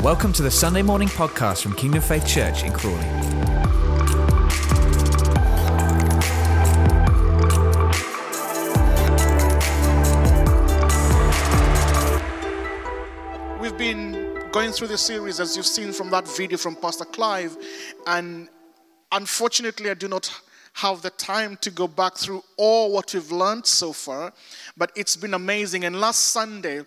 Welcome to the Sunday morning podcast from Kingdom Faith Church in Crawley. We've been going through the series, as you've seen from that video from Pastor Clive, and unfortunately I do not have the time to go back through all what we've learned so far, but it's been amazing. And last Sunday,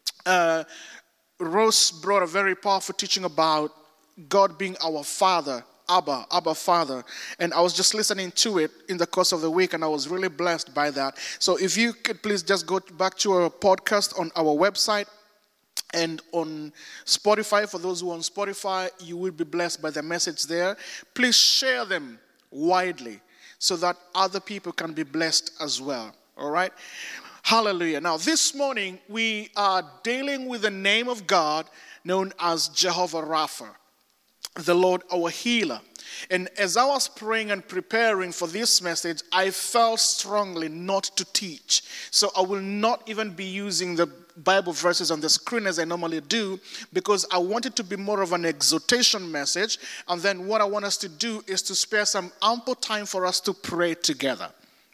Rose brought a very powerful teaching about God being our Father, Abba Father. And I was just listening to it in the course of the week, and I was really blessed by that. So if you could please just go back to our podcast on our website and on Spotify. For those who are on Spotify, you will be blessed by the message there. Please share them widely so that other people can be blessed as well. All right? Hallelujah. Now, this morning, we are dealing with the name of God known as Jehovah Rapha, the Lord our healer. And as I was praying and preparing for this message, I felt strongly not to teach. So I will not even be using the Bible verses on the screen as I normally do, because I want it to be more of an exhortation message. And then what I want us to do is to spare some ample time for us to pray together.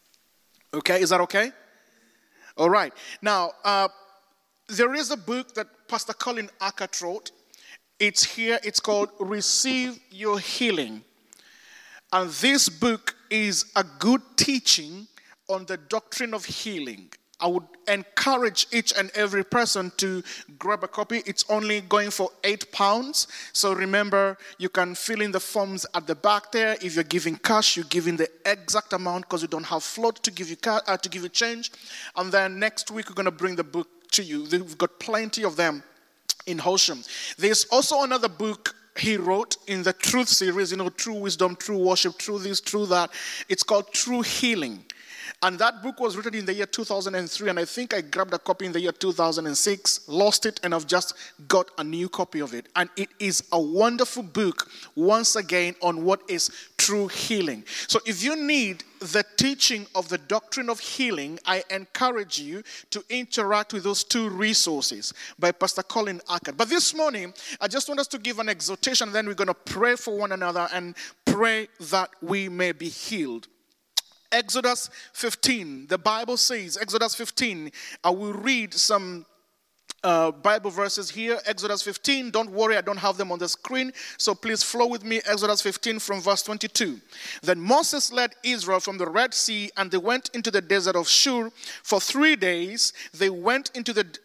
Okay, is that okay? All right. Now, there is a book that Pastor Colin Ackert wrote. It's here. It's called Receive Your Healing. And this book is a good teaching on the doctrine of healing. I would encourage each and every person to grab a copy. It's only going for £8. So remember, you can fill in the forms at the back there. If you're giving cash, you give in the exact amount because you don't have float to give you change. And then next week, we're going to bring the book to you. We've got plenty of them in Horsham. There's also another book he wrote in the Truth series, True Wisdom, True Worship, True this, True that. It's called True Healing. And that book was written in the year 2003, and I think I grabbed a copy in the year 2006, lost it, and I've just got a new copy of it. And it is a wonderful book, once again, on what is true healing. So if you need the teaching of the doctrine of healing, I encourage you to interact with those two resources by Pastor Colin Ackert. But this morning, I just want us to give an exhortation, and then we're going to pray for one another and pray that we may be healed. Exodus 15, the Bible says, Exodus 15, I will read some Bible verses here. Exodus 15, don't worry, I don't have them on the screen, so please flow with me. Exodus 15 from verse 22. Then Moses led Israel from the Red Sea, and they went into the desert of Shur for 3 days. They went into the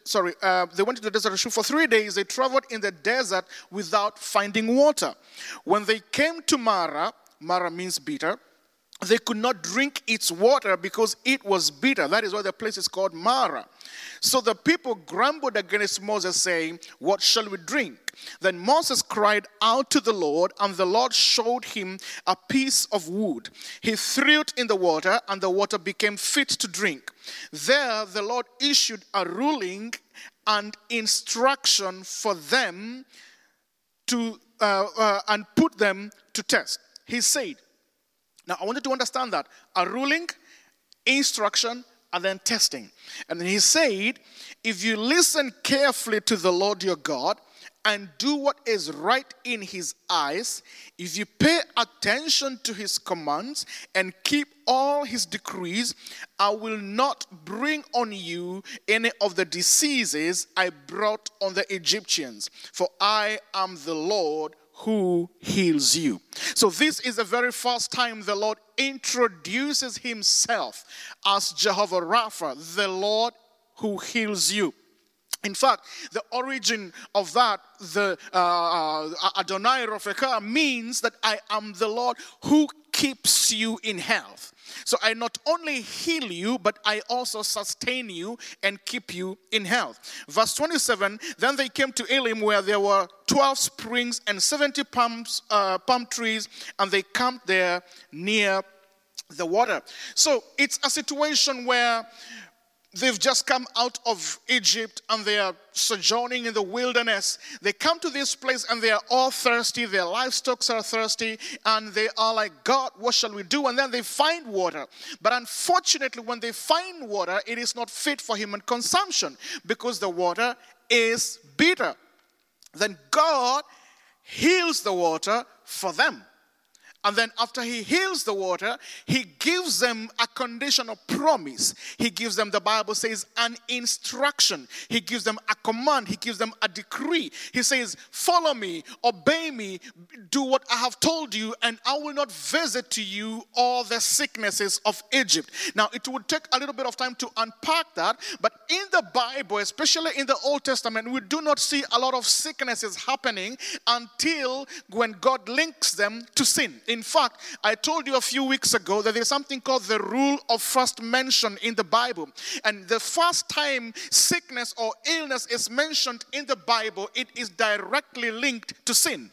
desert of Shur for 3 days. They traveled in the desert without finding water. When they came to Marah means bitter, they could not drink its water because it was bitter. That is why the place is called Marah. So the people grumbled against Moses, saying, "What shall we drink?" Then Moses cried out to the Lord, and the Lord showed him a piece of wood. He threw it in the water, and the water became fit to drink. There the Lord issued a ruling and instruction for them to and put them to test. He said, now, I want you to understand that. A ruling, instruction, and then testing. And then he said, if you listen carefully to the Lord your God and do what is right in his eyes, if you pay attention to his commands and keep all his decrees, I will not bring on you any of the diseases I brought on the Egyptians, for I am the Lord who heals you. So this is the very first time the Lord introduces himself as Jehovah Rapha, the Lord who heals you. In fact, the origin of that, the Adonai Rofeka, means that I am the Lord who keeps you in health. So I not only heal you, but I also sustain you and keep you in health. Verse 27, then they came to Elim, where there were 12 springs and 70 palm trees, and they camped there near the water. So it's a situation where they've just come out of Egypt and they are sojourning in the wilderness. They come to this place and they are all thirsty. Their livestock are thirsty and they are like, God, what shall we do? And then they find water. But unfortunately, when they find water, it is not fit for human consumption because the water is bitter. then God heals the water for them. And then after he heals the water, he gives them a conditional promise. He gives them, the Bible says, an instruction. He gives them a command. He gives them a decree. He says, follow me, obey me, do what I have told you, and I will not visit to you all the sicknesses of Egypt. Now, it would take a little bit of time to unpack that, but in the Bible, especially in the Old Testament, we do not see a lot of sicknesses happening until when God links them to sin. In fact, I told you a few weeks ago that there's something called the rule of first mention in the Bible. And the first time sickness or illness is mentioned in the Bible, it is directly linked to sin.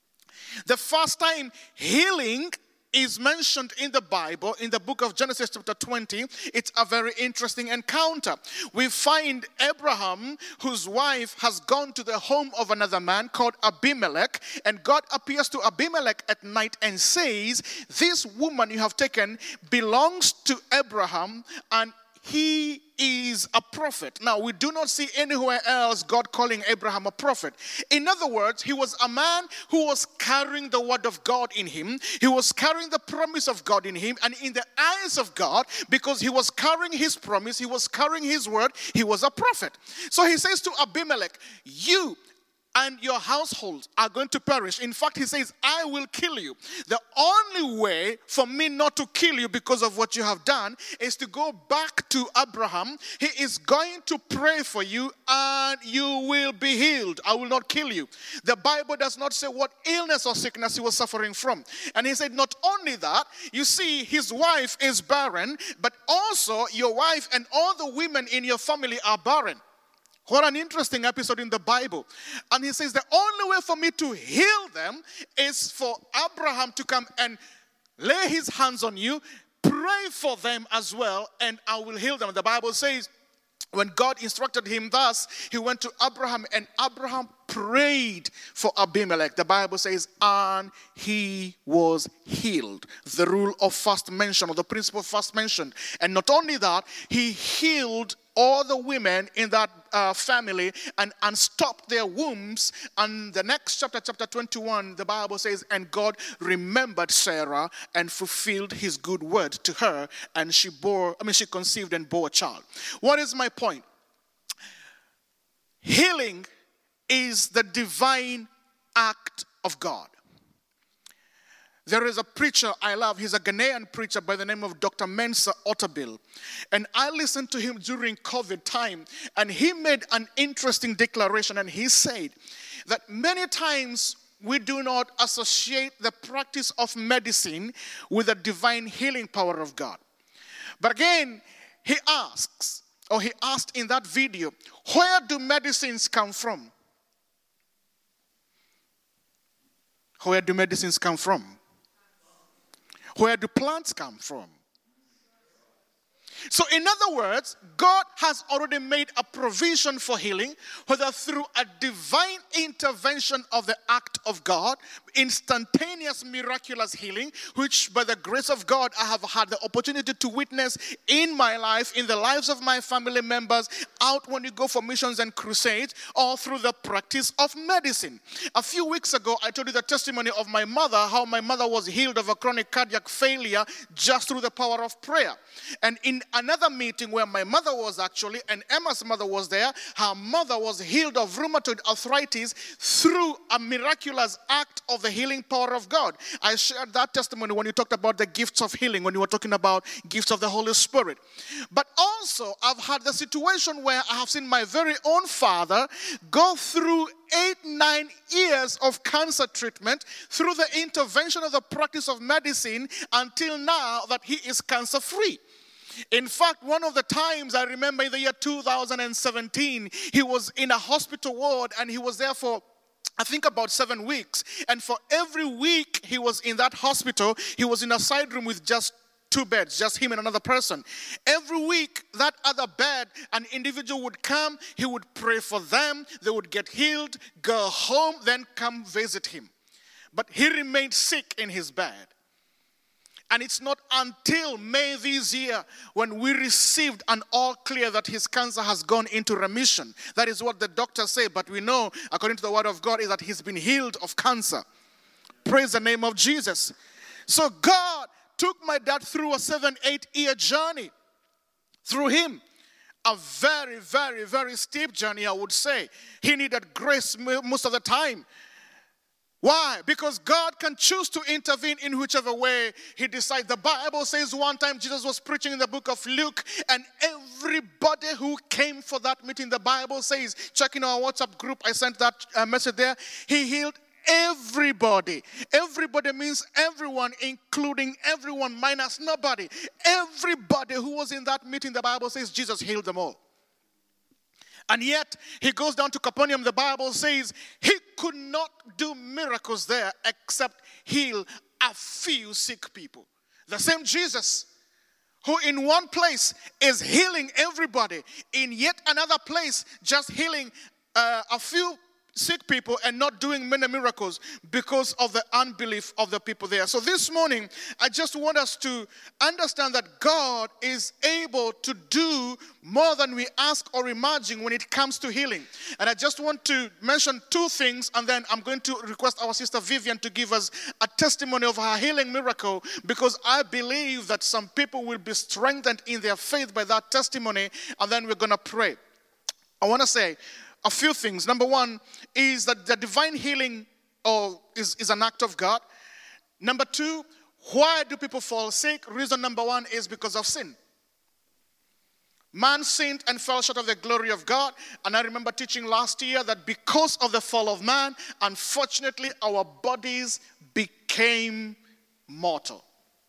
The first time healing is mentioned in the Bible, in the book of Genesis chapter 20, it's a very interesting encounter. We find Abraham, whose wife has gone to the home of another man called Abimelech, and God appears to Abimelech at night and says, this woman you have taken belongs to Abraham, and he is a prophet. Now, we do not see anywhere else God calling Abraham a prophet. In other words, he was a man who was carrying the word of God in him. He was carrying the promise of God in him. And in the eyes of God, because he was carrying his promise, he was carrying his word, he was a prophet. So he says to Abimelech, you and your household are going to perish. In fact, he says, I will kill you. The only way for me not to kill you because of what you have done is to go back to Abraham. He is going to pray for you and you will be healed. I will not kill you. The Bible does not say what illness or sickness he was suffering from. And he said, not only that, you see, his wife is barren, but also your wife and all the women in your family are barren. What an interesting episode in the Bible. And he says, the only way for me to heal them is for Abraham to come and lay his hands on you, pray for them as well, and I will heal them. The Bible says, when God instructed him thus, he went to Abraham, and Abraham prayed for Abimelech. The Bible says, and he was healed. The rule of first mention, or the principle of first mention. And not only that, he healed all the women in that family and unstopped their wombs. And the next chapter, chapter 21, the Bible says, and God remembered Sarah and fulfilled his good word to her, and she conceived and bore a child. What is my point? Healing is the divine act of God. There is a preacher I love. He's a Ghanaian preacher by the name of Dr. Mensa Otabil. And I listened to him during COVID time. And he made an interesting declaration. And he said that many times we do not associate the practice of medicine with the divine healing power of God. But again, he asked in that video, where do medicines come from? Where do medicines come from? Where do plants come from? So in other words, God has already made a provision for healing, whether through a divine intervention of the act of God, instantaneous miraculous healing, which by the grace of God I have had the opportunity to witness in my life, in the lives of my family members, out when you go for missions and crusades, or through the practice of medicine. A few weeks ago, I told you the testimony of my mother, how my mother was healed of a chronic cardiac failure just through the power of prayer. And in another meeting where my mother was actually, and Emma's mother was there, her mother was healed of rheumatoid arthritis through a miraculous act of the healing power of God. I shared that testimony when you talked about the gifts of healing, when you were talking about gifts of the Holy Spirit. But also, I've had the situation where I have seen my very own father go through 8-9 years of cancer treatment through the intervention of the practice of medicine until now that he is cancer-free. In fact, one of the times I remember in the year 2017, he was in a hospital ward and he was there for, I think, about 7 weeks. And for every week he was in that hospital, he was in a side room with just 2 beds, just him and another person. Every week, that other bed, an individual would come, he would pray for them, they would get healed, go home, then come visit him. But he remained sick in his bed. And it's not until May this year when we received an all clear that his cancer has gone into remission. That is what the doctors say, but we know, according to the word of God, is that he's been healed of cancer. Praise the name of Jesus. So God took my dad through a 7-8 year journey through him. A very, very, very steep journey, I would say. He needed grace most of the time. Why? Because God can choose to intervene in whichever way he decides. The Bible says one time Jesus was preaching in the book of Luke, and everybody who came for that meeting, the Bible says, check in our WhatsApp group, I sent that message there, he healed everybody. Everybody means everyone, including everyone minus nobody. Everybody who was in that meeting, the Bible says Jesus healed them all. And yet, he goes down to Capernaum, the Bible says he could not do miracles there except heal a few sick people. The same Jesus who in one place is healing everybody, in yet another place just healing a few sick people and not doing many miracles because of the unbelief of the people there. So this morning, I just want us to understand that God is able to do more than we ask or imagine when it comes to healing. And I just want to mention two things, and then I'm going to request our sister Vivian to give us a testimony of her healing miracle, because I believe that some people will be strengthened in their faith by that testimony, and then we're going to pray. I want to say a few things. Number one is that the divine healing is an act of God. Number two, why do people fall sick? Reason number one is because of sin. Man sinned and fell short of the glory of God. And I remember teaching last year that because of the fall of man, unfortunately, our bodies became mortal.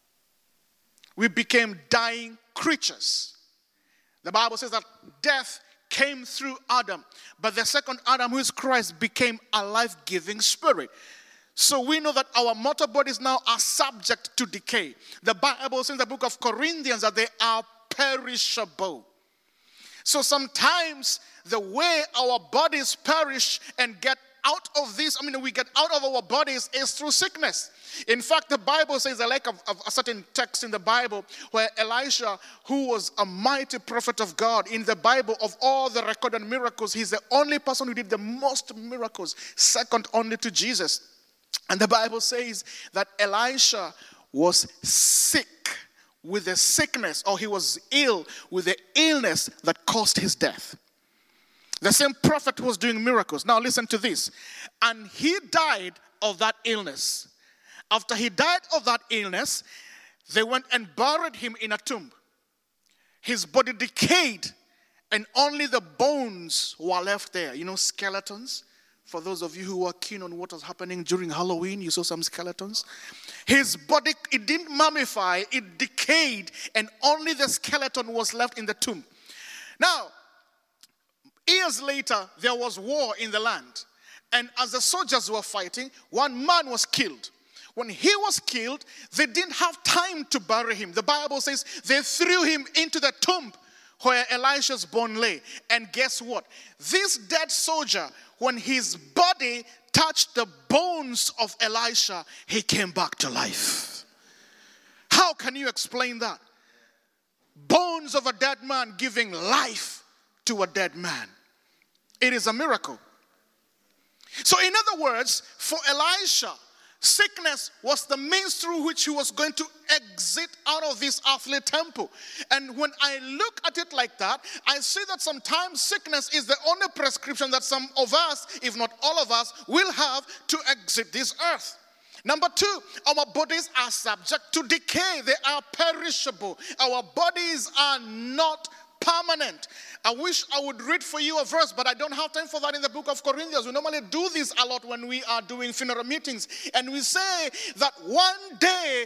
We became dying creatures. The Bible says that death came through Adam, but the second Adam, who is Christ, became a life-giving spirit. So we know that our mortal bodies now are subject to decay. The Bible says in the book of Corinthians that they are perishable. So sometimes the way our bodies perish and get out of this, we get out of our bodies is through sickness. In fact, the Bible says, I like a certain text in the Bible where Elisha, who was a mighty prophet of God in the Bible, of all the recorded miracles, he's the only person who did the most miracles, second only to Jesus. And the Bible says that Elisha was sick with a sickness, or he was ill with the illness that caused his death. The same prophet was doing miracles. Now listen to this. And he died of that illness. After he died of that illness, they went and buried him in a tomb. His body decayed, and only the bones were left there. You know, skeletons. For those of you who were keen on what was happening during Halloween, you saw some skeletons. His body, it didn't mummify, it decayed, and only the skeleton was left in the tomb. Now, years later, there was war in the land. And as the soldiers were fighting, one man was killed. When he was killed, they didn't have time to bury him. The Bible says they threw him into the tomb where Elisha's bone lay. And guess what? This dead soldier, when his body touched the bones of Elisha, he came back to life. How can you explain that? Bones of a dead man giving life to a dead man. It is a miracle. So in other words, for Elisha, sickness was the means through which he was going to exit out of this earthly temple. And when I look at it like that, I see that sometimes sickness is the only prescription that some of us, if not all of us, will have to exit this earth. Number two, our bodies are subject to decay. They are perishable. Our bodies are not permanent. I wish I would read for you a verse, but I don't have time for that in the book of Corinthians. We normally do this a lot when we are doing funeral meetings. And we say that one day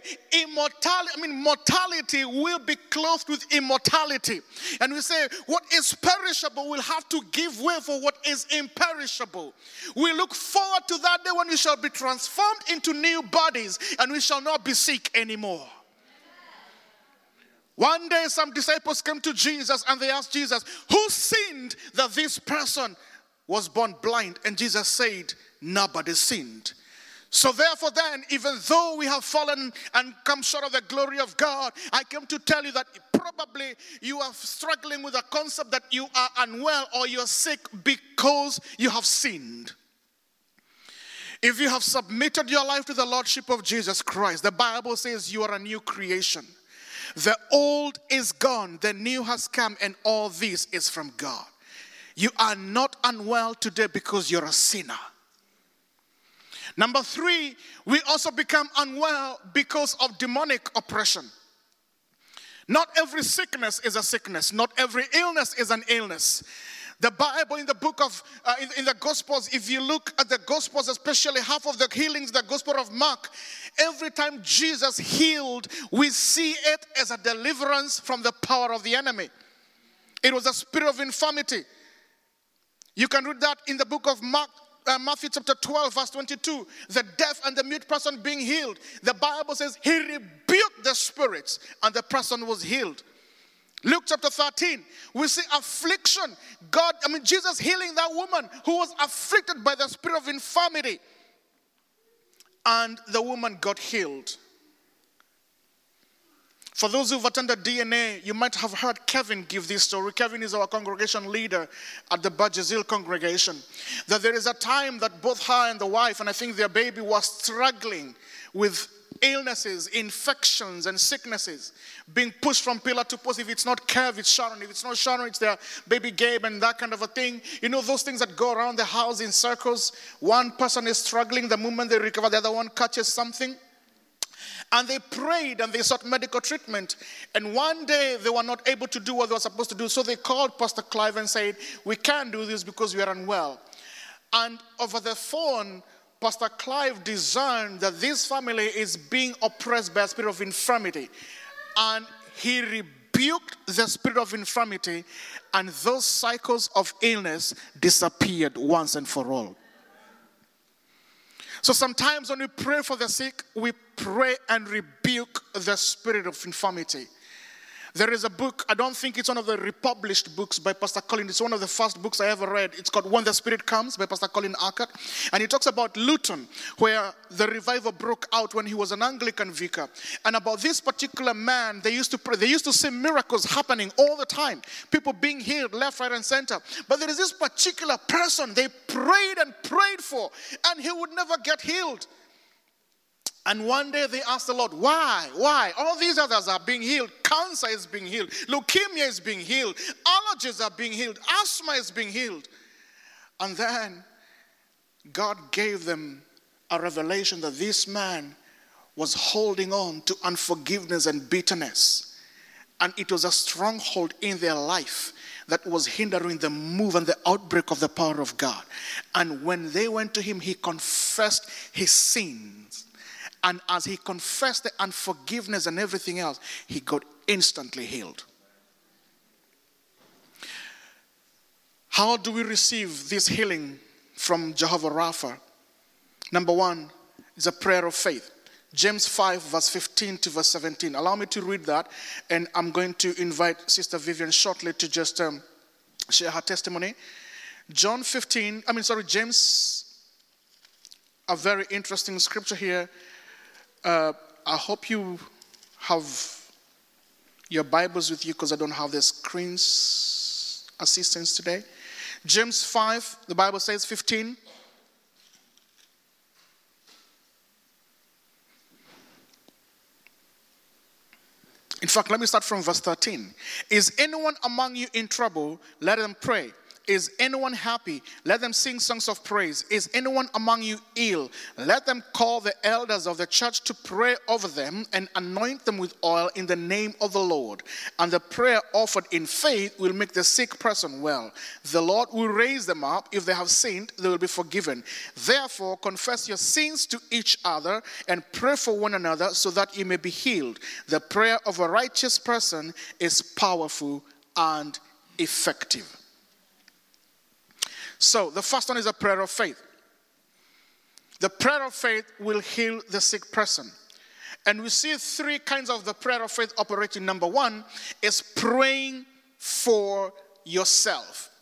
mortality will be clothed with immortality. And we say what is perishable will have to give way for what is imperishable. We look forward to that day when we shall be transformed into new bodies and we shall not be sick anymore. One day some disciples came to Jesus and they asked Jesus, who sinned that this person was born blind? And Jesus said, nobody sinned. So therefore then, even though we have fallen and come short of the glory of God, I came to tell you that probably you are struggling with a concept that you are unwell or you are sick because you have sinned. If you have submitted your life to the Lordship of Jesus Christ, the Bible says you are a new creation. The old is gone, the new has come, and all this is from God. You are not unwell today because you're a sinner. Number 3, we also become unwell because of demonic oppression. Not every sickness is a sickness. Not every illness is an illness. The Bible in the book of, in the Gospels, if you look at the Gospels, especially half of the healings, the Gospel of Mark, every time Jesus healed, we see it as a deliverance from the power of the enemy. It was a spirit of infirmity. You can read that in the book of Mark. Matthew chapter 12 verse 22, the deaf and the mute person being healed. The Bible says he rebuked the spirits and the person was healed. Luke chapter 13, we see affliction. Jesus healing that woman who was afflicted by the spirit of infirmity. And the woman got healed. For those who've attended DNA, you might have heard Kevin give this story. Kevin is our congregation leader at the Burgess Hill congregation. That there is a time that both her and the wife, and I think their baby, was struggling with illnesses, infections, and sicknesses. Being pushed from pillar to post. If it's not Kev, it's Sharon. If it's not Sharon, it's their baby Gabe and that kind of a thing. You know, those things that go around the house in circles. One person is struggling. The moment they recover, the other one catches something. And they prayed and they sought medical treatment. And one day they were not able to do what they were supposed to do. So they called Pastor Clive and said, we can't do this because we are unwell. And over the phone, Pastor Clive discerned that this family is being oppressed by a spirit of infirmity. And he rebuked the spirit of infirmity, and those cycles of illness disappeared once and for all. So sometimes when we pray for the sick, we pray and rebuke the spirit of infirmity. There is a book, I don't think it's one of the republished books by Pastor Colin. It's one of the first books I ever read. It's called When the Spirit Comes by Pastor Colin Urquhart. And he talks about Luton, where the revival broke out when he was an Anglican vicar. And about this particular man, they used to pray. They used to see miracles happening all the time. People being healed left, right, and center. But there is this particular person they prayed and prayed for, and he would never get healed. And one day they asked the Lord, why? Why? All these others are being healed. Cancer is being healed. Leukemia is being healed. Allergies are being healed. Asthma is being healed. And then God gave them a revelation that this man was holding on to unforgiveness and bitterness. And it was a stronghold in their life that was hindering the move and the outbreak of the power of God. And when they went to him, he confessed his sins. And as he confessed the unforgiveness and everything else, he got instantly healed. How do we receive this healing from Jehovah Rapha? Number 1 is a prayer of faith. James 5 verse 15 to verse 17. Allow me to read that, and I'm going to invite Sister Vivian shortly to just share her testimony. James, a very interesting scripture here. I hope you have your Bibles with you because I don't have the screens assistance today. James 5, the Bible says 15. In fact, let me start from verse 13. Is anyone among you in trouble? Let them pray. Is anyone happy? Let them sing songs of praise. Is anyone among you ill? Let them call the elders of the church to pray over them and anoint them with oil in the name of the Lord. And the prayer offered in faith will make the sick person well. The Lord will raise them up. If they have sinned, they will be forgiven. Therefore, confess your sins to each other and pray for one another so that you may be healed. The prayer of a righteous person is powerful and effective. So, the first one is a prayer of faith. The prayer of faith will heal the sick person. And we see 3 kinds of the prayer of faith operating. Number 1 is praying for yourself.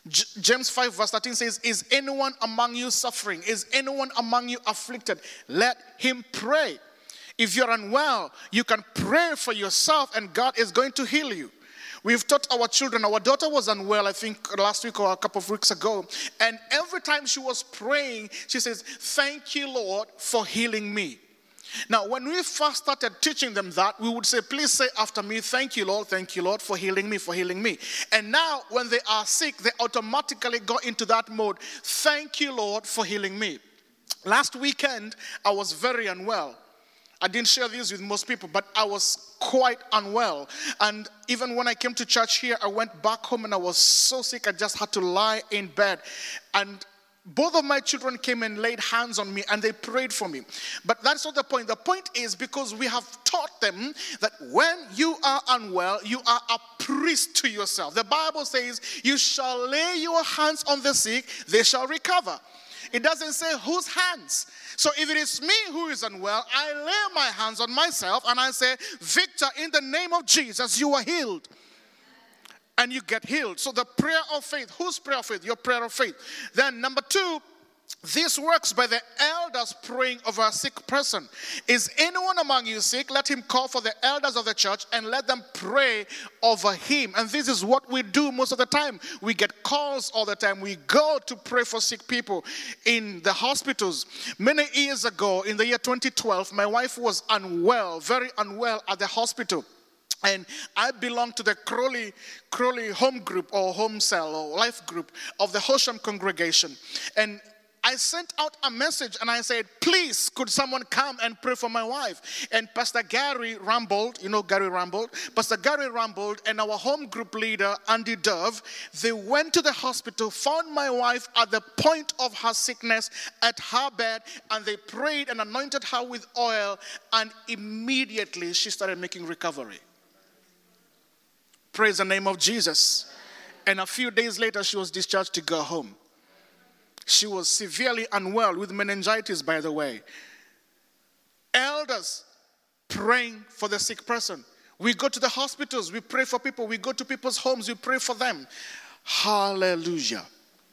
James 5 verse 13 says, is anyone among you suffering? Is anyone among you afflicted? Let him pray. If you're unwell, you can pray for yourself and God is going to heal you. We've taught our children. Our daughter was unwell, I think last week or a couple of weeks ago. And every time she was praying, she says, thank you, Lord, for healing me. Now, when we first started teaching them that, we would say, please say after me, thank you, Lord, for healing me, for healing me. And now, when they are sick, they automatically go into that mode, thank you, Lord, for healing me. Last weekend, I was very unwell. I didn't share this with most people, but I was quite unwell. And even when I came to church here, I went back home and I was so sick, I just had to lie in bed. And both of my children came and laid hands on me and they prayed for me. But that's not the point. The point is because we have taught them that when you are unwell, you are a priest to yourself. The Bible says, you shall lay your hands on the sick, they shall recover. It doesn't say whose hands. So if it is me who is unwell, I lay my hands on myself and I say, Victor, in the name of Jesus, you are healed. And you get healed. So the prayer of faith. Whose prayer of faith? Your prayer of faith. Then number 2, this works by the elders praying over a sick person. Is anyone among you sick? Let him call for the elders of the church and let them pray over him. And this is what we do most of the time. We get calls all the time. We go to pray for sick people in the hospitals. Many years ago, in the year 2012, my wife was unwell, very unwell at the hospital. And I belong to the Crawley home group or home cell or life group of the Hosham congregation. And I sent out a message and I said, please, could someone come and pray for my wife? And Pastor Gary Rambold, you know Gary Rambold? Pastor Gary Rambold and our home group leader, Andy Dove, they went to the hospital, found my wife at the point of her sickness at her bed, and they prayed and anointed her with oil, and immediately she started making recovery. Praise the name of Jesus. And a few days later, she was discharged to go home. She was severely unwell with meningitis, by the way. Elders praying for the sick person. We go to the hospitals, we pray for people. We go to people's homes, we pray for them. Hallelujah.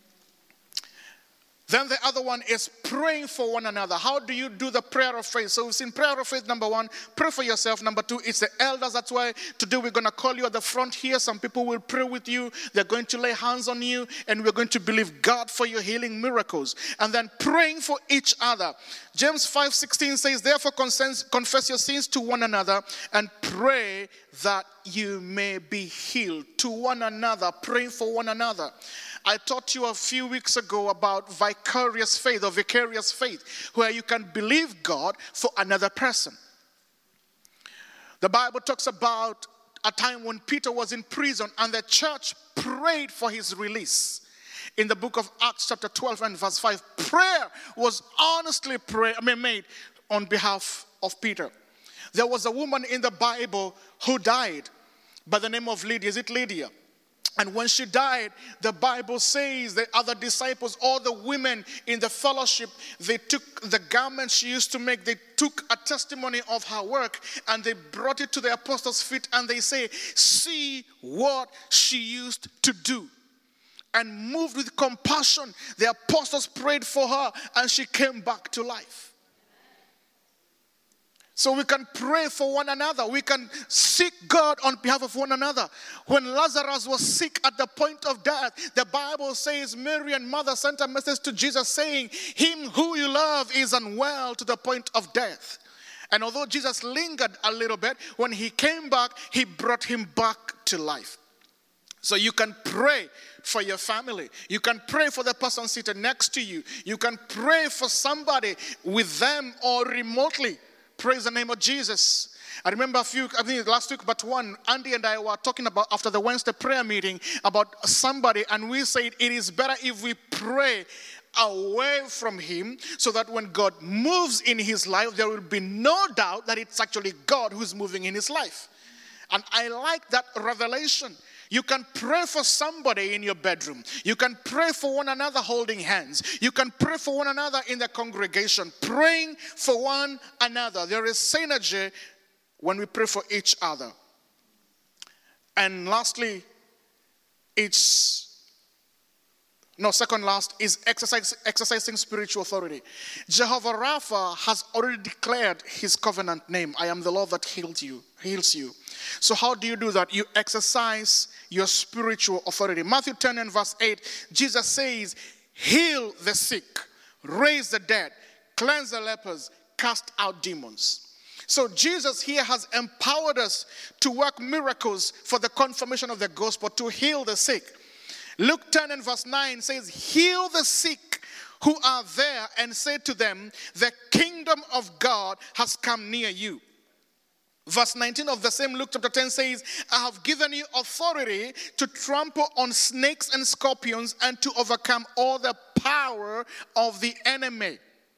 Then the other one is praying for one another. How do you do the prayer of faith? So we've seen prayer of faith, number 1, pray for yourself. Number 2, it's the elders. That's why today we're going to call you at the front here. Some people will pray with you. They're going to lay hands on you, and we're going to believe God for your healing miracles. And then praying for each other. James 5:16 says, therefore confess your sins to one another and pray that you may be healed. To one another, praying for one another. I taught you a few weeks ago about vicarious faith or vicarious faith, where you can believe God for another person. The Bible talks about a time when Peter was in prison and the church prayed for his release. In the book of Acts chapter 12 and verse 5, prayer was honestly made on behalf of Peter. There was a woman in the Bible who died by the name of Lydia. Is it Lydia? And when she died, the Bible says the other disciples, all the women in the fellowship, they took the garment she used to make, they took a testimony of her work and they brought it to the apostles' feet and they say, see what she used to do. And moved with compassion, the apostles prayed for her and she came back to life. So we can pray for one another. We can seek God on behalf of one another. When Lazarus was sick at the point of death, the Bible says Mary and Mother sent a message to Jesus saying, him who you love is unwell to the point of death. And although Jesus lingered a little bit, when he came back, he brought him back to life. So you can pray for your family. You can pray for the person seated next to you. You can pray for somebody with them or remotely. Praise the name of Jesus. I remember last week, but one, Andy and I were talking about after the Wednesday prayer meeting about somebody, and we said it is better if we pray away from him so that when God moves in his life, there will be no doubt that it's actually God who's moving in his life. And I like that revelation. You can pray for somebody in your bedroom. You can pray for one another holding hands. You can pray for one another in the congregation, praying for one another. There is synergy when we pray for each other. And lastly, it's second last is exercising spiritual authority. Jehovah Rapha has already declared his covenant name. I am the Lord that heals you. So how do you do that? You exercise your spiritual authority. Matthew 10 and verse 8, Jesus says, heal the sick, raise the dead, cleanse the lepers, cast out demons. So Jesus here has empowered us to work miracles for the confirmation of the gospel, to heal the sick. Luke 10 and verse 9 says, heal the sick who are there and say to them, the kingdom of God has come near you. Verse 19 of the same Luke chapter 10 says, I have given you authority to trample on snakes and scorpions and to overcome all the power of the enemy.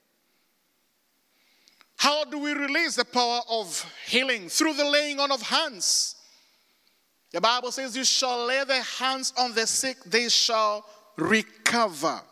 How do we release the power of healing? Through the laying on of hands. The Bible says, you shall lay the hands on the sick, they shall recover.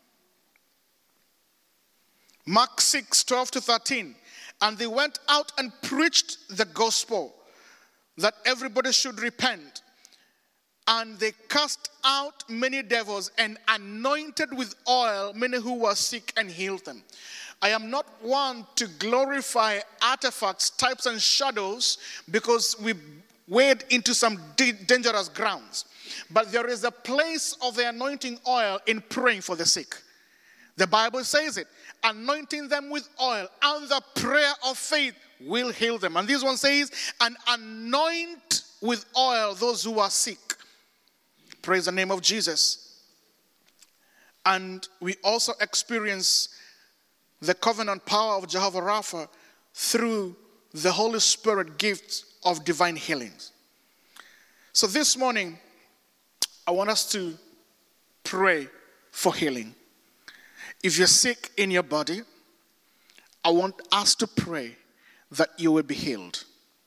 Mark 6, 12 to 13. And they went out and preached the gospel, that everybody should repent. And they cast out many devils and anointed with oil many who were sick and healed them. I am not one to glorify artifacts, types and shadows, because we wade into some dangerous grounds. But there is a place of the anointing oil in praying for the sick. The Bible says it, anointing them with oil, and the prayer of faith will heal them. And this one says, and anoint with oil those who are sick. Praise the name of Jesus. And we also experience the covenant power of Jehovah Rapha through the Holy Spirit gift of divine healings. So this morning, I want us to pray for healing. If you're sick in your body, I want us to pray that you will be healed.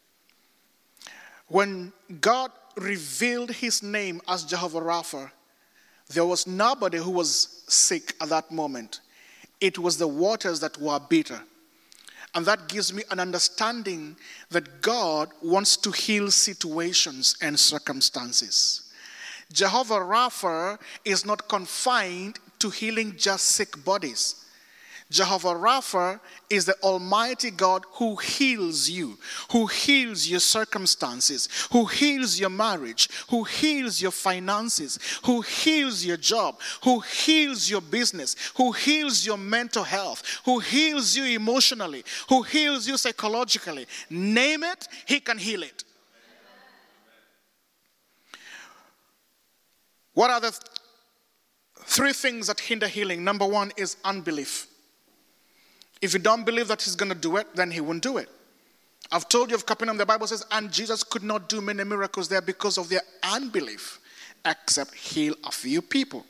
When God revealed his name as Jehovah Rapha, there was nobody who was sick at that moment. It was the waters that were bitter. And that gives me an understanding that God wants to heal situations and circumstances. Jehovah Rapha is not confined to healing just sick bodies. Jehovah Rapha is the Almighty God who heals you, who heals your circumstances, who heals your marriage, who heals your finances, who heals your job, who heals your business, who heals your mental health, who heals you emotionally, who heals you psychologically. Name it, he can heal it. What are the three things that hinder healing? Number one is unbelief. If you don't believe that he's going to do it, then he won't do it. I've told you of Capernaum, the Bible says, and Jesus could not do many miracles there because of their unbelief, except heal a few people.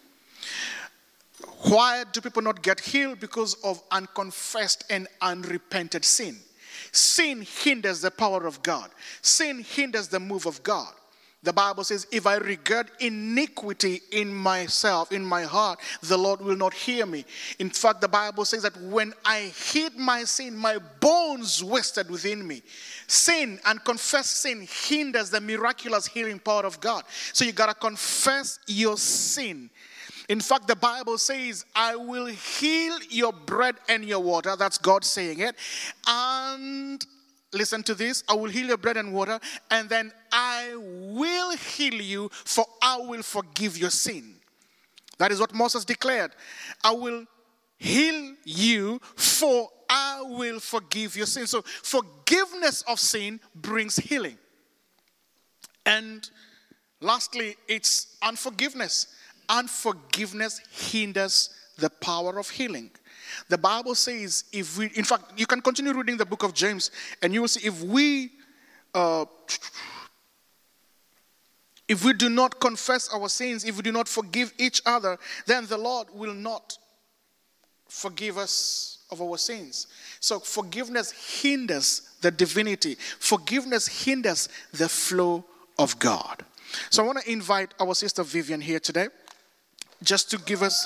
Why do people not get healed? Because of unconfessed and unrepented sin. Sin hinders the power of God. Sin hinders the move of God. The Bible says, if I regard iniquity in myself, in my heart, the Lord will not hear me. In fact, the Bible says that when I hid my sin, my bones wasted within me. Sin and confessed sin hinders the miraculous healing power of God. So you got to confess your sin. In fact, the Bible says, I will heal your bread and your water. That's God saying it. And listen to this. I will heal your bread and water, and then I will heal you, for I will forgive your sin. That is what Moses declared. I will heal you, for I will forgive your sin. So forgiveness of sin brings healing. And lastly, it's unforgiveness. Unforgiveness hinders the power of healing. The Bible says, in fact, you can continue reading the book of James, and you will see if we do not confess our sins, if we do not forgive each other, then the Lord will not forgive us of our sins. So forgiveness hinders the divinity. Forgiveness hinders the flow of God. So I want to invite our sister Vivian here today, just to give us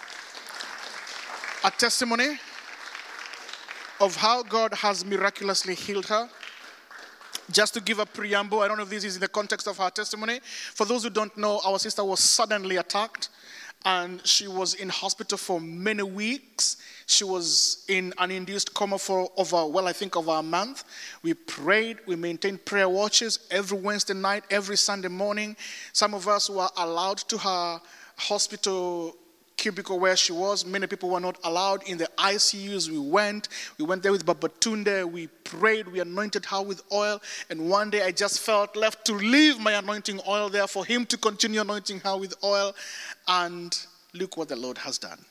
a testimony of how God has miraculously healed her. Just to give a preamble, I don't know if this is in the context of her testimony. For those who don't know, our sister was suddenly attacked and she was in hospital for many weeks. She was in an induced coma for over a month. We prayed, we maintained prayer watches every Wednesday night, every Sunday morning. Some of us were allowed to her hospital cubicle where she was. Many people were not allowed. In the ICUs, we went there with Babatunde. We prayed, we anointed her with oil, and one day I just felt left to leave my anointing oil there for him to continue anointing her with oil, and look what the Lord has done.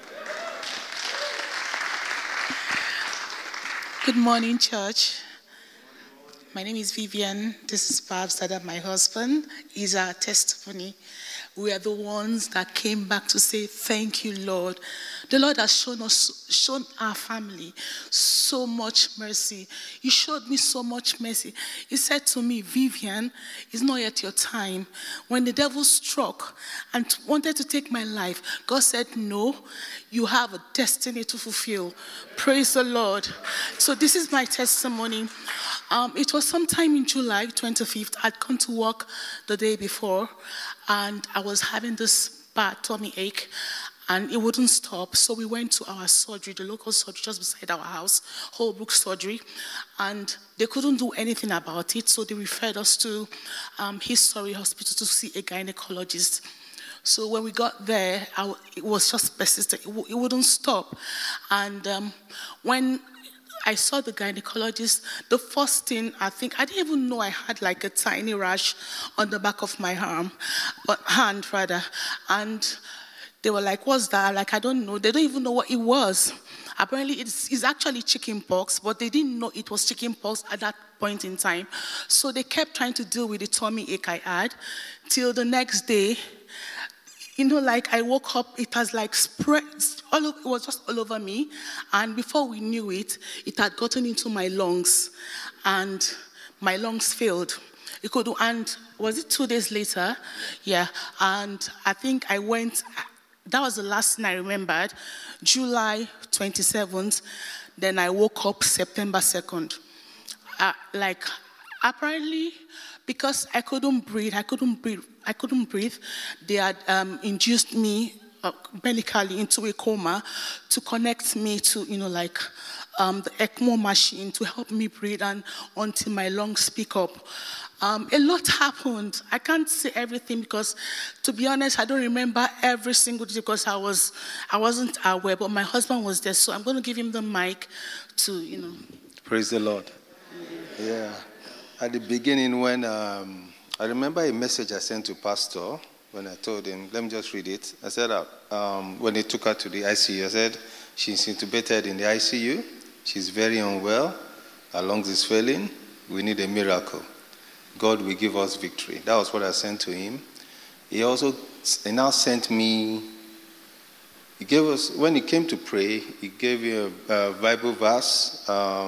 Good morning, church. My name is Vivian. This is Babs, Dada, my husband. He's our testimony. We are the ones that came back to say, thank you, Lord. The Lord has shown our family so much mercy. He showed me so much mercy. He said to me, Vivian, it's not yet your time. When the devil struck and wanted to take my life, God said, no, you have a destiny to fulfill. Praise the Lord. So this is my testimony. It was sometime in July 25th. I'd come to work the day before, and I was having this bad tummy ache, and it wouldn't stop. So we went to our surgery, the local surgery just beside our house, Holbrook Surgery, and they couldn't do anything about it. So they referred us to History Hospital to see a gynecologist. So when we got there, it was just persistent. It wouldn't stop. And when I saw the gynecologist, the first thing I didn't even know I had like a tiny rash on the back of my hand. And they were like, what's that? Like, I don't know. They don't even know what it was. Apparently, it's actually chicken pox, but they didn't know it was chicken pox at that point in time. So they kept trying to deal with the tummy ache I had till the next day. Like I woke up, it has like spread, it was just all over me. And before we knew it, it had gotten into my lungs. And my lungs failed. And was it 2 days later? Yeah. And I think I went, that was the last thing I remembered, July 27th. Then I woke up September 2nd. Apparently, because I couldn't breathe, they had induced me medically into a coma to connect me to, the ECMO machine to help me breathe and until my lungs pick up. A lot happened. I can't say everything because, to be honest, I don't remember every single detail because I wasn't aware, but my husband was there, so I'm going to give him the mic to, Praise the Lord. Yeah. At the beginning, when I remember a message I sent to Pastor when I told him, let me just read it. I said, when they took her to the ICU, I said, she's intubated in the ICU. She's very unwell. Her lungs is failing. We need a miracle. God will give us victory. That was what I sent to him. He now sent me, he gave us, when he came to pray, he gave you a Bible verse,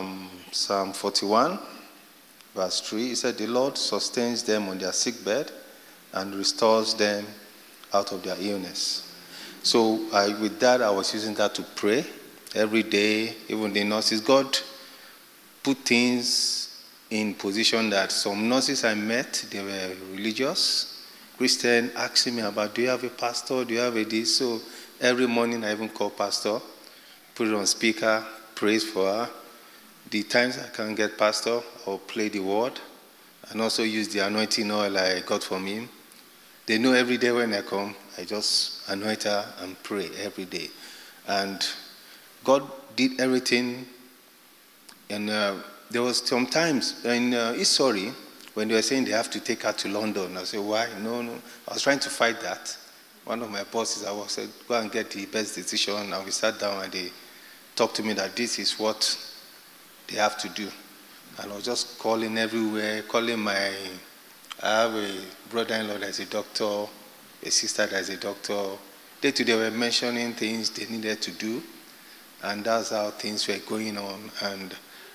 Psalm 41. Verse 3, he said, the Lord sustains them on their sick bed and restores them out of their illness. So with that, I was using that to pray every day, even the nurses. God put things in position that some nurses I met, they were religious, Christian, asking me about, do you have a pastor? Do you have a this? So every morning I even call pastor, put it on speaker, praise for her. The times I can't get pastor, I'll play the word and also use the anointing oil I got from him. They know every day when I come, I just anoint her and pray every day. And God did everything. And there was some times in Isori when they were saying they have to take her to London. I said, why? No. I was trying to fight that. One of my bosses, I said, go and get the best decision. And we sat down and they talked to me that this is what they have to do. And I was just calling everywhere, I have a brother-in-law that's a doctor, a sister that's a doctor. Day to day were mentioning things they needed to do, and that's how things were going on. And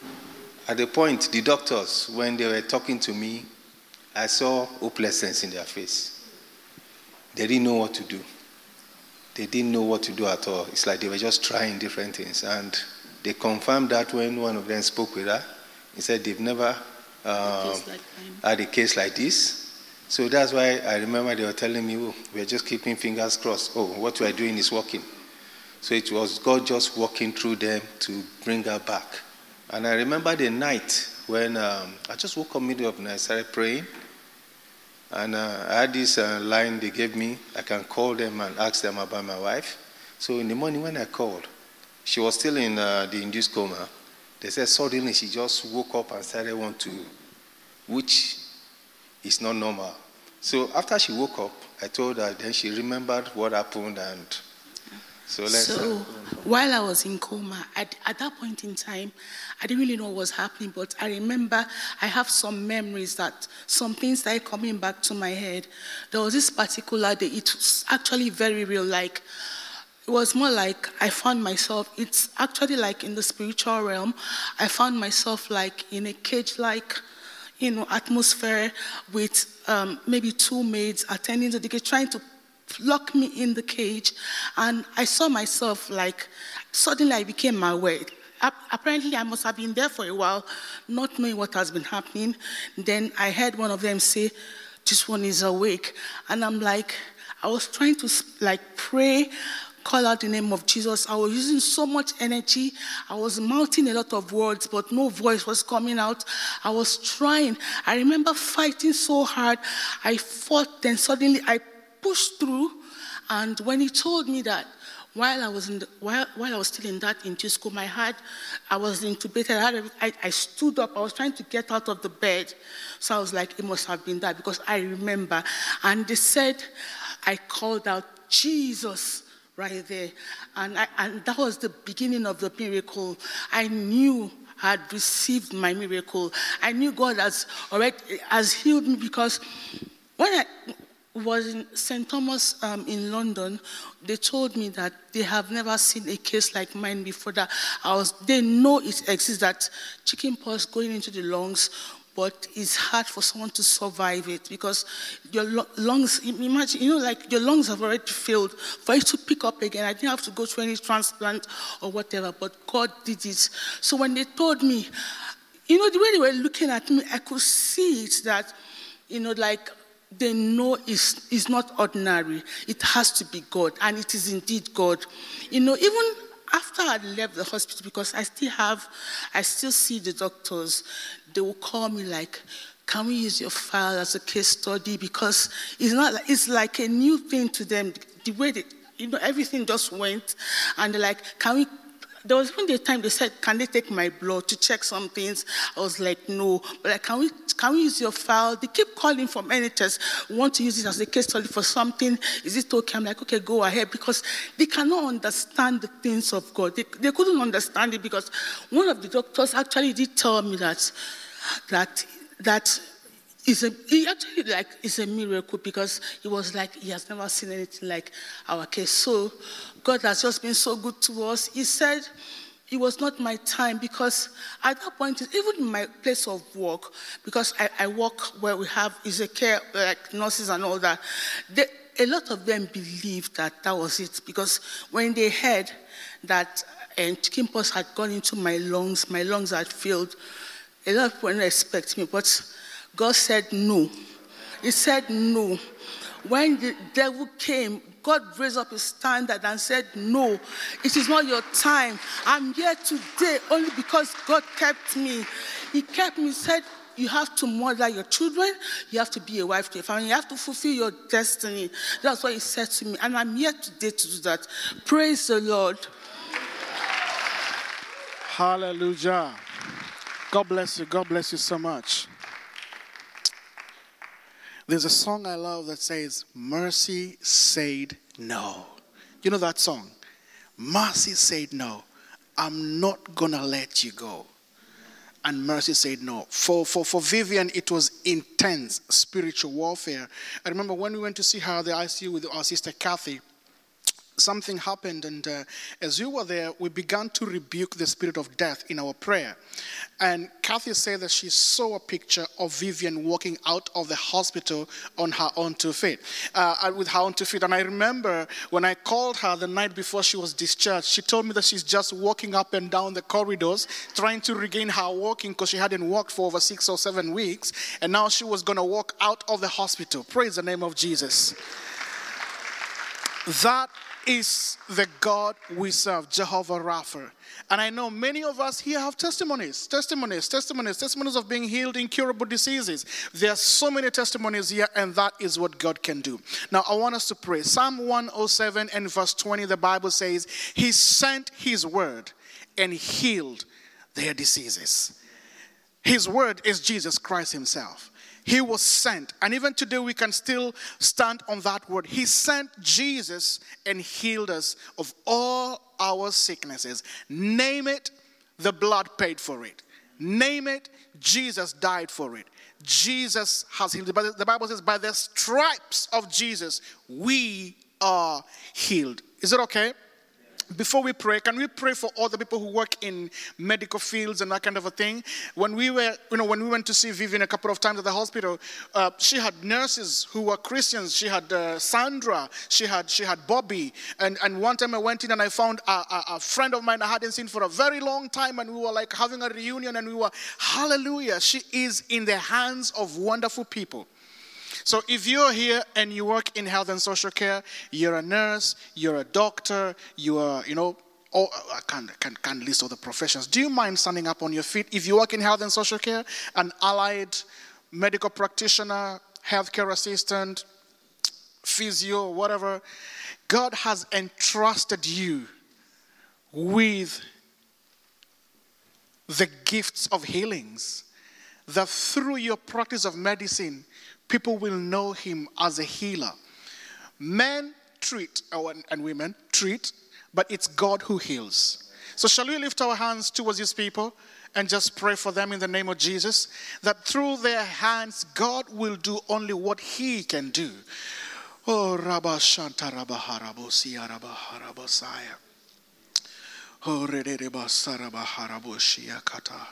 at the point, the doctors, when they were talking to me, I saw hopelessness in their face. They didn't know what to do. They didn't know what to do at all. It's like they were just trying different things. And they confirmed that when one of them spoke with her. He said they've never had a case like this. So that's why I remember they were telling me, oh, we are just keeping fingers crossed. Oh, what we are doing is working. So it was God just working through them to bring her back. And I remember the night when I just woke up middle of the night, started praying. And I had this line they gave me. I can call them and ask them about my wife. So in the morning when I called, she was still in the induced coma. They said suddenly she just woke up and started which is not normal. So after she woke up, I told her, then she remembered what happened. And so while I was in coma, at that point in time, I didn't really know what was happening, but I remember I have some memories that some things started coming back to my head. There was this particular day, it was actually very real, like, it was more like I found myself, it's actually like in the spiritual realm, I found myself like in a cage-like, atmosphere with maybe two maids attending to the cage, trying to lock me in the cage. And I saw myself like, suddenly I became aware. Apparently I must have been there for a while, not knowing what has been happening. Then I heard one of them say, this one is awake. And I'm like, I was trying to pray, call out the name of Jesus. I was using so much energy. I was mouthing a lot of words, but no voice was coming out. I was trying. I remember fighting so hard. I fought, then suddenly I pushed through. And when he told me that, while I was still in that induced coma, I was intubated. I stood up. I was trying to get out of the bed. So I was like, it must have been that, because I remember. And they said, I called out, Jesus, right there. And that was the beginning of the miracle. I knew I had received my miracle. I knew God has healed me, because when I was in St. Thomas in London, they told me that they have never seen a case like mine before. They know it exists, that chickenpox going into the lungs, but it's hard for someone to survive it, because your lungs, imagine, your lungs have already failed. For it to pick up again, I didn't have to go through any transplant or whatever, but God did it. So when they told me, the way they were looking at me, I could see it, that, they know it's not ordinary. It has to be God, and it is indeed God. Even after I left the hospital, because I still see the doctors, they will call me like, can we use your file as a case study? Because it's like a new thing to them. The way everything just went, and they're like, there was even the time they said, can they take my blood to check some things? I was like, no. But like, can we use your file? They keep calling from NHS, want to use it as a case study for something. Is it okay? I'm like, okay, go ahead. Because they cannot understand the things of God. They couldn't understand it, because one of the doctors actually did tell me that it's a miracle, because he was like, he has never seen anything like our case. So God has just been so good to us. He said it was not my time, because at that point, even in my place of work, because I work where we have care, like nurses and all that, a lot of them believed that was it, because when they heard that chickenpox had gone into my lungs had failed, a lot of people didn't expect me, but God said no. He said no. When the devil came, God raised up his standard and said, no, it is not your time. I'm here today only because God kept me. He kept me, said, you have to mother your children, you have to be a wife to your family, you have to fulfill your destiny. That's what he said to me, and I'm here today to do that. Praise the Lord. Hallelujah. God bless you. God bless you so much. There's a song I love that says, mercy said no. You know that song? Mercy said no. I'm not going to let you go. And mercy said no. For Vivian, it was intense spiritual warfare. I remember when we went to see her at the ICU with our sister Kathy, something happened, and as we were there, we began to rebuke the spirit of death in our prayer. And Kathy said that she saw a picture of Vivian walking out of the hospital on her own 2 feet, with her own 2 feet. And I remember when I called her the night before she was discharged, she told me that she's just walking up and down the corridors, trying to regain her walking because she hadn't walked for over 6 or 7 weeks, and now she was going to walk out of the hospital. Praise the name of Jesus. That is the God we serve, Jehovah Rapha. And I know many of us here have testimonies of being healed, incurable diseases. There are so many testimonies here, and that is what God can do. Now, I want us to pray. Psalm 107 and verse 20, the Bible says, He sent His word and healed their diseases. His word is Jesus Christ Himself. He was sent. And even today we can still stand on that word. He sent Jesus and healed us of all our sicknesses. Name it, the blood paid for it. Name it, Jesus died for it. Jesus has healed. The Bible says, by the stripes of Jesus, we are healed. Is it okay? Before we pray, can we pray for all the people who work in medical fields and that kind of a thing? When we went to see Vivian a couple of times at the hospital, she had nurses who were Christians. She had Sandra. She had Bobby. And one time I went in and I found a friend of mine I hadn't seen for a very long time, and we were like having a reunion, and we were, hallelujah, she is in the hands of wonderful people. So if you're here and you work in health and social care, you're a nurse, you're a doctor, you are, I can't list all the professions. Do you mind standing up on your feet? If you work in health and social care, an allied medical practitioner, healthcare assistant, physio, whatever, God has entrusted you with the gifts of healings, that through your practice of medicine, people will know Him as a healer. Men treat, and women treat, but it's God who heals. So shall we lift our hands towards these people and just pray for them in the name of Jesus, that through their hands, God will do only what He can do. Oh, Rabba Shanta Rabba Harabo Sia Rabba Harabo Saya. Oh, Redeba Saraba Harabo Shia Kata.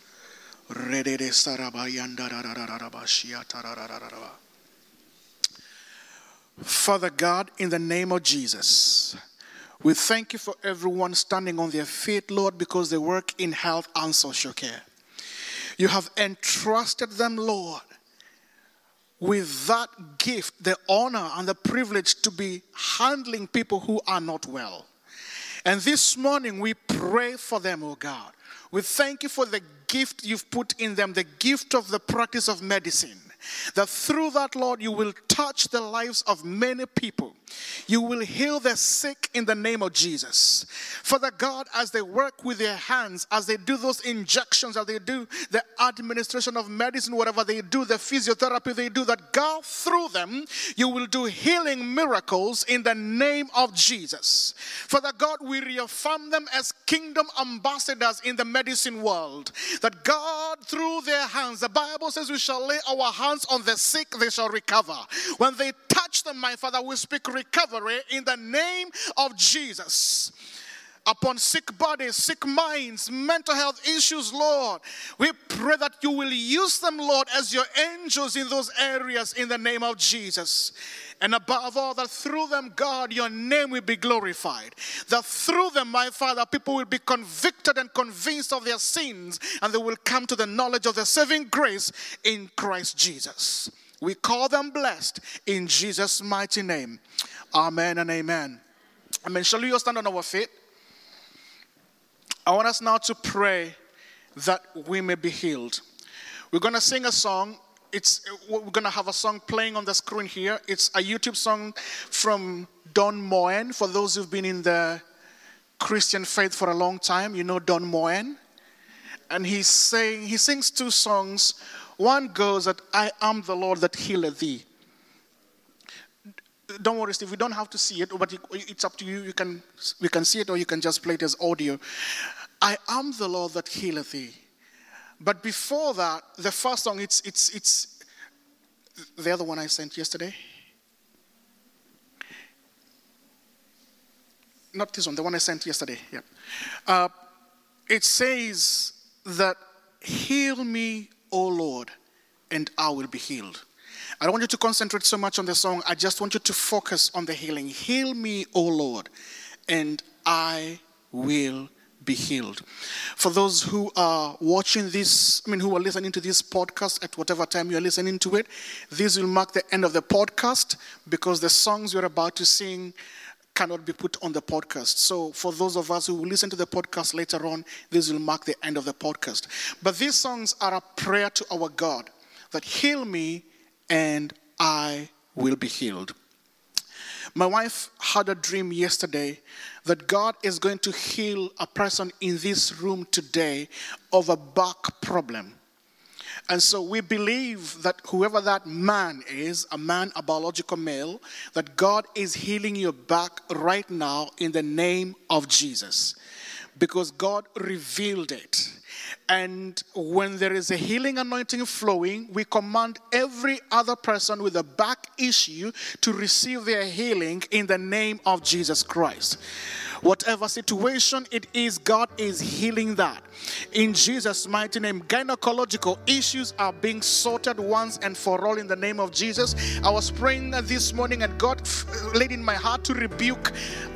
Father God, in the name of Jesus, we thank you for everyone standing on their feet, Lord, because they work in health and social care. You have entrusted them, Lord, with that gift, the honor and the privilege to be handling people who are not well. And this morning we pray for them, oh God. We thank you for the gift you've put in them, the gift of the practice of medicine. That through that, Lord, you will touch the lives of many people. You will heal the sick in the name of Jesus. Father God, as they work with their hands, as they do those injections, as they do the administration of medicine, whatever they do, the physiotherapy they do, that God, through them, you will do healing miracles in the name of Jesus. Father God, we reaffirm them as kingdom ambassadors in the medicine world. That God, through their hands, the Bible says we shall lay our hands on the sick, they shall recover. When they touch them, my Father, we speak recovery in the name of Jesus. Upon sick bodies, sick minds, mental health issues, Lord, we pray that you will use them, Lord, as your angels in those areas in the name of Jesus. And above all, that through them, God, your name will be glorified. That through them, my Father, people will be convicted and convinced of their sins, and they will come to the knowledge of the saving grace in Christ Jesus. We call them blessed in Jesus' mighty name. Amen and amen. Amen. Shall we all stand on our feet? I want us now to pray that we may be healed. We're going to sing a song. We're going to have a song playing on the screen here. It's a YouTube song from Don Moen. For those who've been in the Christian faith for a long time, you know Don Moen. And he sings two songs. One goes that I am the Lord that healeth thee. Don't worry, Steve, we don't have to see it, but it's up to you. We can see it, or you can just play it as audio. I am the Lord that healeth thee. But before that, the first song, it's the other one I sent yesterday. not this one, the one I sent yesterday. Yeah. It says that, heal me, O Lord, and I will be healed. I don't want you to concentrate so much on the song. I just want you to focus on the healing. Heal me, O Lord, and I will be healed. For those who are watching this, who are listening to this podcast at whatever time you're listening to it, this will mark the end of the podcast because the songs we're about to sing cannot be put on the podcast. So for those of us who will listen to the podcast later on, this will mark the end of the podcast. But these songs are a prayer to our God that heal me and I will be healed. My wife had a dream yesterday that God is going to heal a person in this room today of a back problem. And so we believe that whoever that man is, a man, a biological male, that God is healing your back right now in the name of Jesus. Because God revealed it. And when there is a healing anointing flowing, we command every other person with a back issue to receive their healing in the name of Jesus Christ. Whatever situation it is, God is healing that. In Jesus' mighty name, gynecological issues are being sorted once and for all in the name of Jesus. I was praying this morning and God laid in my heart to rebuke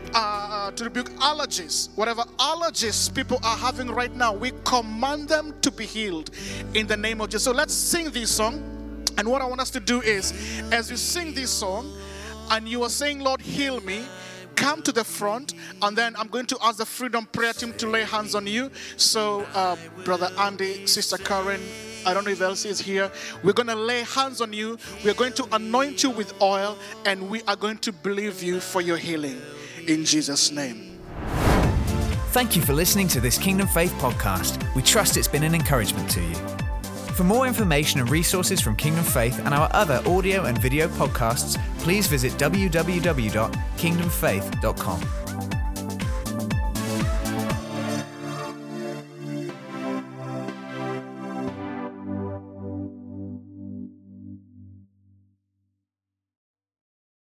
allergies. Whatever allergies people are having right now, we command them to be healed in the name of Jesus. So let's sing this song. And what I want us to do is, as you sing this song and you are saying, Lord, heal me, come to the front, and then I'm going to ask the Freedom Prayer Team to lay hands on you. So Brother Andy, Sister Karen, I don't know if Elsie is here. We're going to lay hands on you. We're going to anoint you with oil, and we are going to believe you for your healing. In Jesus' name. Thank you for listening to this Kingdom Faith podcast. We trust it's been an encouragement to you. For more information and resources from Kingdom Faith and our other audio and video podcasts, please visit www.kingdomfaith.com.